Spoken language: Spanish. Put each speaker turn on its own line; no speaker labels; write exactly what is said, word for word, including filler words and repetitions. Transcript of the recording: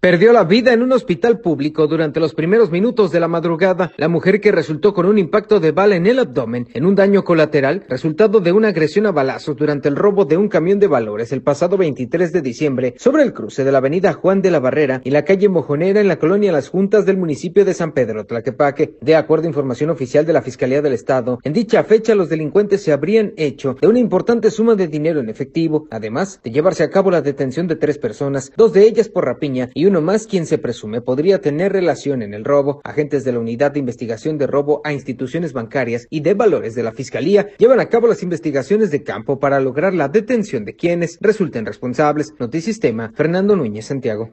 Perdió la vida en un hospital público durante los primeros minutos de la madrugada. La mujer, que resultó con un impacto de bala en el abdomen, en un daño colateral, resultado de una agresión a balazos durante el robo de un camión de valores el pasado veintitrés de diciembre sobre el cruce de la avenida Juan de la Barrera y la calle Mojonera en la colonia Las Juntas del municipio de San Pedro Tlaquepaque. De acuerdo a información oficial de la Fiscalía del Estado, en dicha fecha los delincuentes se habrían hecho de una importante suma de dinero en efectivo, además de llevarse a cabo la detención de tres personas, dos de ellas por rapiña y uno más quien se presume podría tener relación en el robo. Agentes de la Unidad de Investigación de Robo a Instituciones Bancarias y de Valores de la Fiscalía llevan a cabo las investigaciones de campo para lograr la detención de quienes resulten responsables. Notisistema, Fernando Núñez, Santiago.